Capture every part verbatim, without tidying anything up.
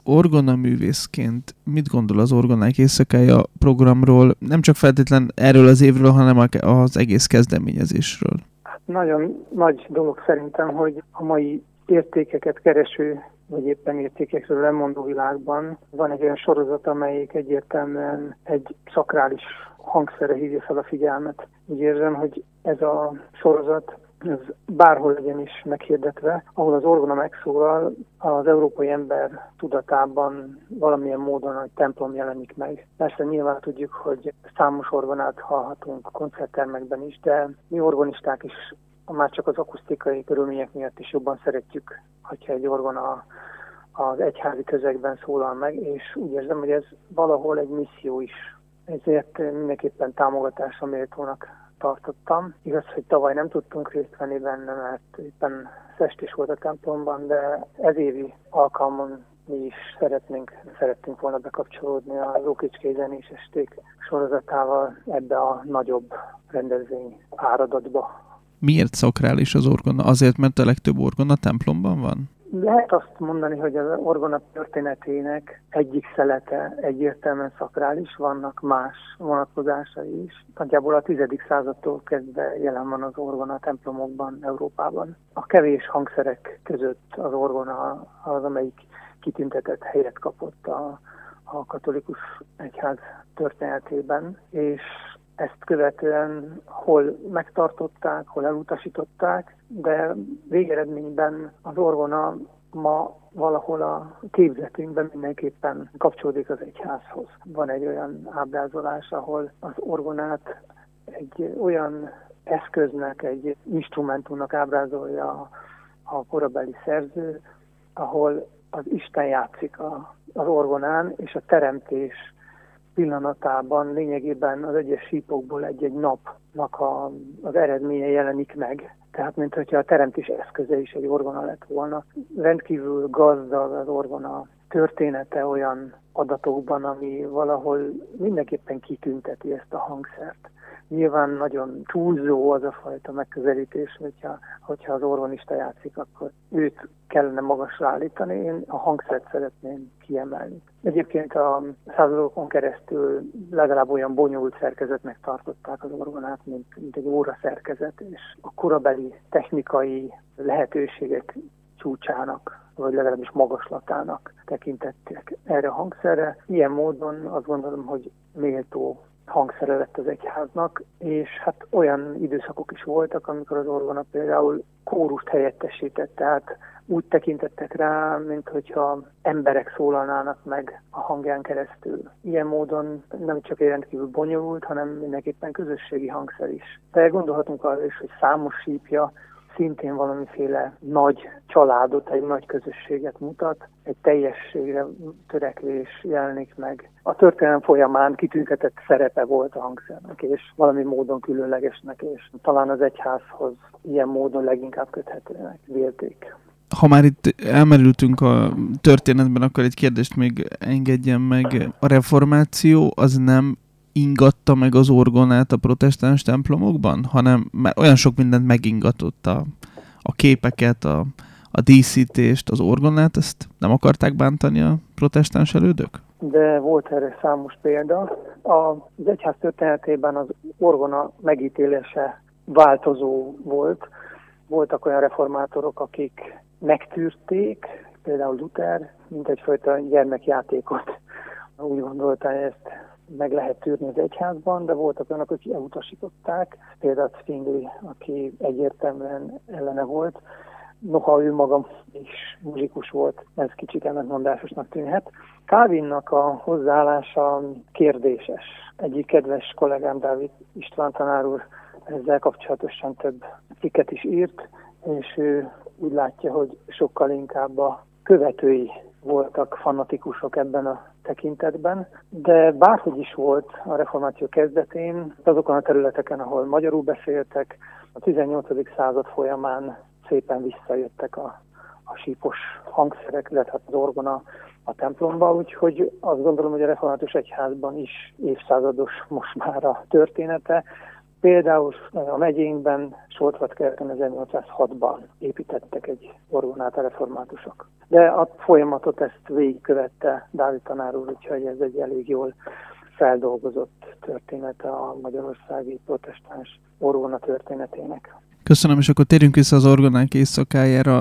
orgonaművészként mit gondol az Orgonák Éjszakája programról, nem csak feltétlen erről az évről, hanem az egész kezdeményezésről? Hát nagyon nagy dolog szerintem, hogy a mai értékeket kereső, vagy éppen értékekről lemondó világban van egy olyan sorozat, amelyik egyértelműen egy szakrális hangszerre hívja fel a figyelmet. Úgy érzem, hogy ez a sorozat ez bárhol legyen is meghirdetve, ahol az orgona megszólal, az európai ember tudatában valamilyen módon a templom jelenik meg. Persze nyilván tudjuk, hogy számos orgonát hallhatunk koncerttermekben is, de mi orgonisták is már csak az akusztikai körülmények miatt is jobban szeretjük, hogyha egy orgona az egyházi közegben szólal meg, és úgy érzem, hogy ez valahol egy misszió is. Ezért mindenképpen támogatásra méltónak tartottam. Igaz, hogy tavaly nem tudtunk részt venni benne, mert éppen festés volt a templomban, de ez évi alkalmon mi is szeretnénk, szerettünk volna bekapcsolódni az Ókicskei Zenés Esték sorozatával ebbe a nagyobb rendezvény áradatba. Miért szakrális az orgona? Azért, mert a legtöbb orgona templomban van? Lehet azt mondani, hogy az orgona történetének egyik szelete egyértelműen szakrális, vannak más vonatkozásai is. Nagyjából a tizedik századtól kezdve jelen van az orgona a templomokban, Európában. A kevés hangszerek között az orgona az, amelyik kitüntetett helyet kapott a, a katolikus egyház történetében, és ezt követően hol megtartották, hol elutasították, de végeredményben az orgona ma valahol a képzetünkben mindenképpen kapcsolódik az egyházhoz. Van egy olyan ábrázolás, ahol az orgonát egy olyan eszköznek, egy instrumentumnak ábrázolja a, a korabeli szerző, ahol az Isten játszik a, az orgonán, és a teremtés pillanatában lényegében az egyes sípokból egy-egy napnak a, az eredménye jelenik meg. Tehát, mint hogyha a teremtés eszköze is egy orgona lett volna. Rendkívül gazdag az orgona története olyan adatokban, ami valahol mindenképpen kitünteti ezt a hangszert. Nyilván nagyon túlzó az a fajta megközelítés, hogyha, hogyha az orgonista játszik, akkor őt kellene magasra állítani. Én a hangszert szeretném kiemelni. Egyébként a századokon keresztül legalább olyan bonyolult szerkezetnek tartották az orgonát, mint, mint egy óra szerkezet, és a korabeli technikai lehetőségek csúcsának, vagy legalábbis magaslatának tekintettek erre a hangszerre. Ilyen módon azt gondolom, hogy méltó hangszere lett az egyháznak, és hát olyan időszakok is voltak, amikor az orgona például kórust helyettesített, tehát úgy tekintettek rá, mint hogyha emberek szólalnának meg a hangján keresztül. Ilyen módon nem csak egy rendkívül bonyolult, hanem mindenképpen közösségi hangszer is. De gondolhatunk arra is, hogy számos sípja szintén valamiféle nagy családot, egy nagy közösséget mutat, egy teljességre törekvés jelenik meg. A történelem folyamán kitüntetett szerepe volt a hangszernek, és valami módon különlegesnek, és talán az egyházhoz ilyen módon leginkább köthetőnek vélték. Ha már itt elmerültünk a történetben, akkor egy kérdést még engedjen meg. A reformáció az nem ingatta meg az orgonát a protestáns templomokban, hanem már olyan sok mindent megingatott a, a képeket, a, a díszítést, az orgonát, ezt nem akarták bántani a protestáns elődök? De volt erre számos példa. Az egyház történetében az orgona megítélése változó volt. Voltak olyan reformátorok, akik megtűrték, például Luther, mint egyfajta gyermekjátékot. Úgy gondolta, hogy ezt meg lehet tűrni az egyházban, de voltak olyanok, akik elutasították, például Zwingli, aki egyértelműen ellene volt. Noha ő maga is muzsikus volt, ez kicsit ellentmondásosnak tűnhet. Calvinnak a hozzáállása kérdéses. Egyik kedves kollégám, Dávid István tanár úr ezzel kapcsolatosan több cikket is írt, és ő úgy látja, hogy sokkal inkább a követői voltak fanatikusok ebben a tekintetben, de bárhogy is volt a reformáció kezdetén, azokon a területeken, ahol magyarul beszéltek, a tizennyolcadik század folyamán szépen visszajöttek a, a sípos hangszerek, illetve az orgona a templomba, úgyhogy azt gondolom, hogy a református egyházban is évszázados most már a története. Például a megyénkben Soltvatkerten ezernyolcszázhatban építettek egy orgonát a reformátusok. De a folyamatot ezt végigkövette Dávid tanár úr, úgyhogy ez egy elég jól feldolgozott története a magyarországi protestáns orgona történetének. Köszönöm, és akkor térjünk vissza az orgonák éjszakájára.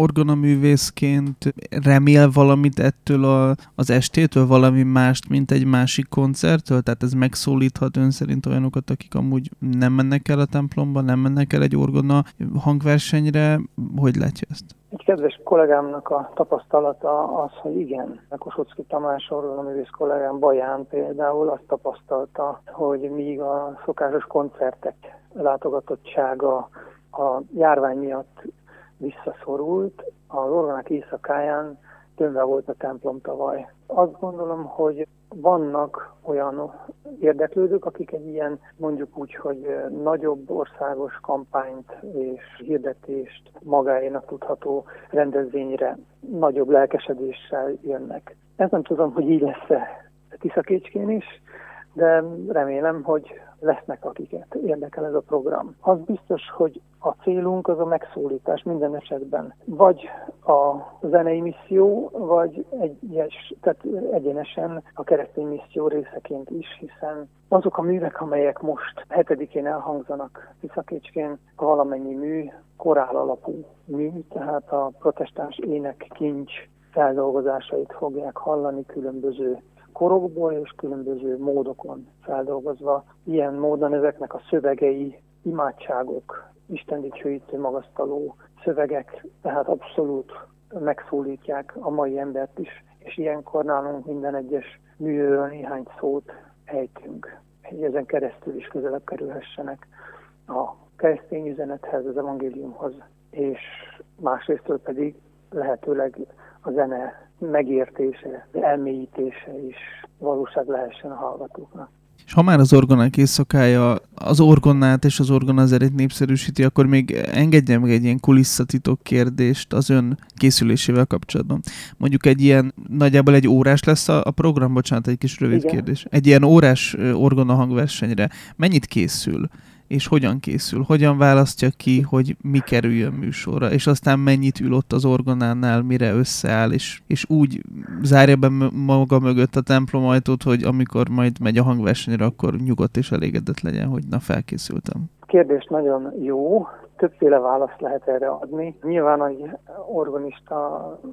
Orgonaművészként remél valamit ettől a, az estétől, valami mást, mint egy másik koncerttől? Tehát ez megszólíthat ön szerint olyanokat, akik amúgy nem mennek el a templomba, nem mennek el egy orgona hangversenyre? Hogy látja ezt? Egy kedves kollégámnak a tapasztalata az, hogy igen, a Kossuthsky Tamás orgonaművész kollégám Baján például azt tapasztalta, hogy míg a szokásos koncertek látogatottsága a járvány miatt visszaszorult, az orgonák éjszakáján tömve volt a templom tavaly. Azt gondolom, hogy vannak olyan érdeklődők, akik egy ilyen, mondjuk úgy, hogy nagyobb országos kampányt és hirdetést magáénak tudható rendezvényre nagyobb lelkesedéssel jönnek. Ez nem tudom, hogy így lesz-e Tiszakécskén is, de remélem, hogy lesznek, akiket érdekel ez a program. Az biztos, hogy a célunk az a megszólítás minden esetben. Vagy a zenei misszió, vagy egyes, tehát egyenesen a keresztény misszió részeként is, hiszen azok a művek, amelyek most hetedikén elhangzanak Tiszakécskén, a valamennyi mű korál alapú mű, tehát a protestáns ének kincs feldolgozásait fogják hallani különböző korokból és különböző módokon feldolgozva. Ilyen módon ezeknek a szövegei, imádságok, istendicsőítő, magasztaló szövegek, tehát abszolút megszólítják a mai embert is, és ilyenkor nálunk minden egyes műről néhány szót ejtünk, hogy ezen keresztül is közelebb kerülhessenek a keresztény üzenethez, az evangéliumhoz, és másrésztől pedig lehetőleg a zene megértése, elmélyítése is valóság lehessen a hallgatóknak. És ha már az orgonák éjszakája az orgonát és az orgonazerét népszerűsíti, akkor még engedjen meg egy ilyen kulisszatitok kérdést az ön készülésével kapcsolatban. Mondjuk egy ilyen, nagyjából egy órás lesz a, a program, bocsánat, egy kis rövid Igen. kérdés. Egy ilyen órás orgona hangversenyre mennyit készül? És hogyan készül? Hogyan választja ki, hogy mi kerüljön műsorra? És aztán mennyit ül ott az orgonánál, mire összeáll, és, és úgy zárja be maga mögött a templom ajtót, hogy amikor majd megy a hangversenyre, akkor nyugodt és elégedett legyen, hogy na, felkészültem. A kérdés nagyon jó, többféle választ lehet erre adni. Nyilván egy organista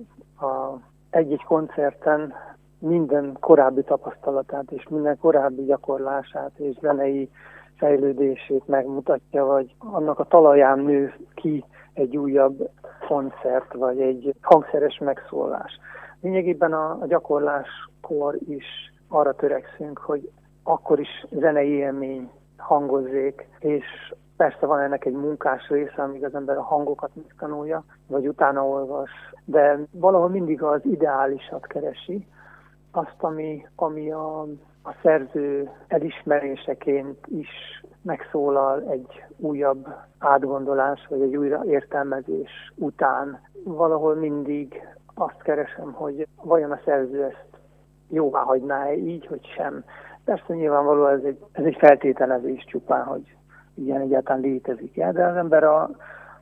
a egy-egy koncerten minden korábbi tapasztalatát és minden korábbi gyakorlását és zenei fejlődését megmutatja, vagy annak a talaján nő ki egy újabb koncert, vagy egy hangszeres megszólás. Lényegében a, a gyakorláskor is arra törekszünk, hogy akkor is zenei élmény hangozzék, és persze van ennek egy munkás része, amíg az ember a hangokat megtanulja, vagy utána olvas, de valahol mindig az ideálisat keresi, azt, ami, ami a, a szerző elismeréseként is megszólal egy újabb átgondolás, vagy egy újra értelmezés után. Valahol mindig azt keresem, hogy vajon a szerző ezt jóvá hagyná-e így, hogy sem. Persze nyilvánvaló ez egy, ez egy feltételezés csupán, hogy ilyen egyáltalán létezik. De az ember a,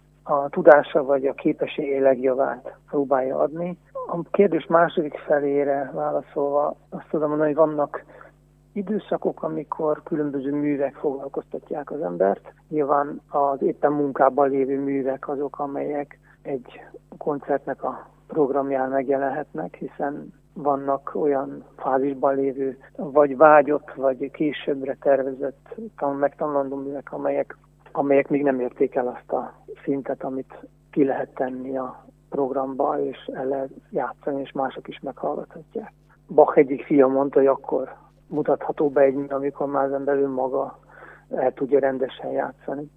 a tudása vagy a képessége legjavát próbálja adni. A kérdés második felére válaszolva azt tudom mondani, hogy vannak időszakok, amikor különböző művek foglalkoztatják az embert. Nyilván az éppen munkában lévő művek azok, amelyek egy koncertnek a programján megjelenhetnek, hiszen vannak olyan fázisban lévő, vagy vágyott, vagy későbbre tervezett megtanulandó művek, amelyek, amelyek még nem érték el azt a szintet, amit ki lehet tenni a programba, és el lehet játszani, és mások is meghallgathatják. Bach egyik fia mondta, hogy akkor mutatható be egy mű, amikor már az ember önmaga el tudja rendesen játszani,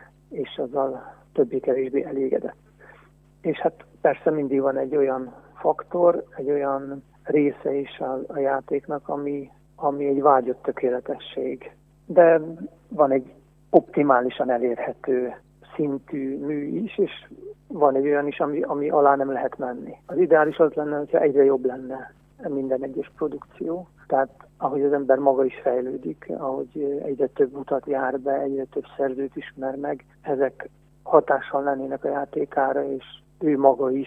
és azzal többé-kevésbé elégedett. És hát persze mindig van egy olyan faktor, egy olyan része is a, a játéknak, ami, ami egy vágyott tökéletesség. De van egy optimálisan elérhető szintű mű is, és van egy olyan is, ami, ami alá nem lehet menni. Az ideális az lenne, hogyha egyre jobb lenne minden egyes produkció. Tehát ahogy az ember maga is fejlődik, ahogy egyre több utat jár be, egyre több szerzőt ismer meg, ezek hatással lennének a játékára, és ő maga is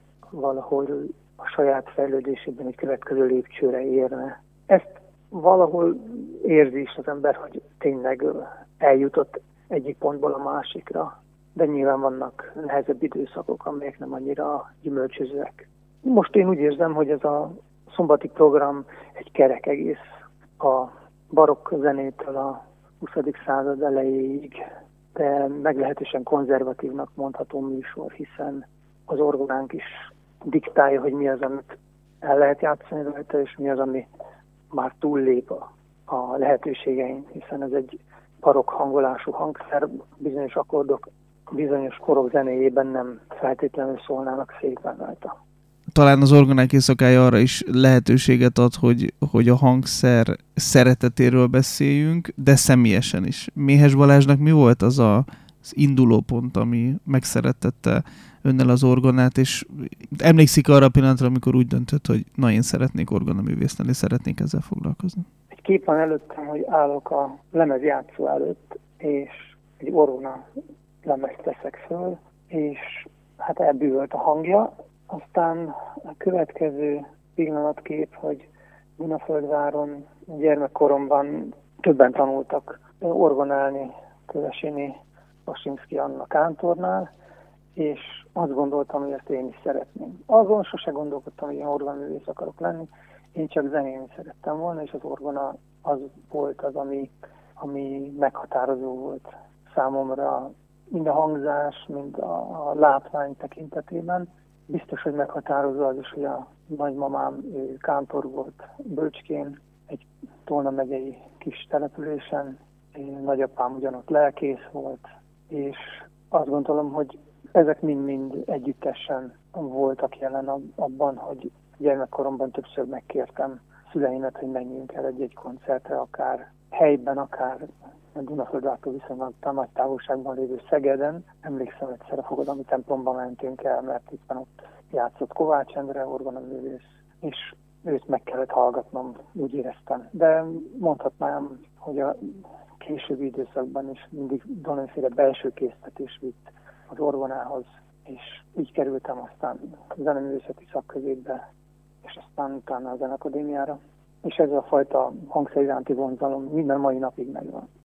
valahol a saját fejlődésében egy következő lépcsőre érne. Ezt valahol érzi is az ember, hogy tényleg eljutott egyik pontból a másikra, de nyilván vannak nehezebb időszakok, amelyek nem annyira gyümölcsözőek. Most én úgy érzem, hogy ez a szombati program egy kerek egész, a barokk zenétől a huszadik század elejéig, de meglehetősen konzervatívnak mondható műsor, hiszen az orgonánk is diktálja, hogy mi az, amit el lehet játszani rajta, és mi az, ami már túllép a, a lehetőségein, hiszen ez egy barokk hangolású hangszer, bizonyos akkordok bizonyos korok zenéjében nem feltétlenül szólnának szépen rajta. Talán az orgonák éjszakája arra is lehetőséget ad, hogy, hogy a hangszer szeretetéről beszéljünk, de személyesen is. Méhes Balázsnak mi volt az a, az indulópont, ami megszerettette önnel az orgonát, és emlékszik arra a pillanatra, amikor úgy döntött, hogy na, én szeretnék orgonaművész lenni, szeretnék ezzel foglalkozni? Egy kép van előttem, hogy állok a lemezjátszó előtt, és egy orgona lemezt teszek föl, és hát elbűvölt a hangja. Aztán a következő pillanatkép, hogy Dunaföldváron gyermekkoromban többen tanultak orgonálni Kövesini Basinszky Anna kántornál, és azt gondoltam, hogy ezt én is szeretném. Azon sose gondolkodtam, hogy én orgonaművész akarok lenni, én csak zenélni szerettem volna, és az orgona az volt az, ami, ami meghatározó volt számomra, mind a hangzás, mind a, a látvány tekintetében. Biztos, hogy meghatározó az is, hogy a nagymamám ő kántor volt Bölcskén, egy Tolna megyei kis településen, nagyapám ugyanott lelkész volt, és azt gondolom, hogy ezek mind-mind együttesen voltak jelen abban, hogy gyermekkoromban többször megkértem szüleimet, hogy menjünk el egy-egy koncertre, akár helyben, akár a Dunaföldvártól viszonylag nagy távolságban lévő Szegeden. Emlékszem, egyszer a Fogadalmi templomba mentünk el, mert éppen ott játszott Kovács Endre, orgonaművész, és őt meg kellett hallgatnom, úgy éreztem. De mondhatnám, hogy a későbbi időszakban is mindig valamiféle belső késztetés vitt az orgonához, és így kerültem aztán a zeneművészeti szakközépbe, és aztán utána a Zenakadémiára. És ez a fajta hangszer iránti vonzalom minden mai napig megvan.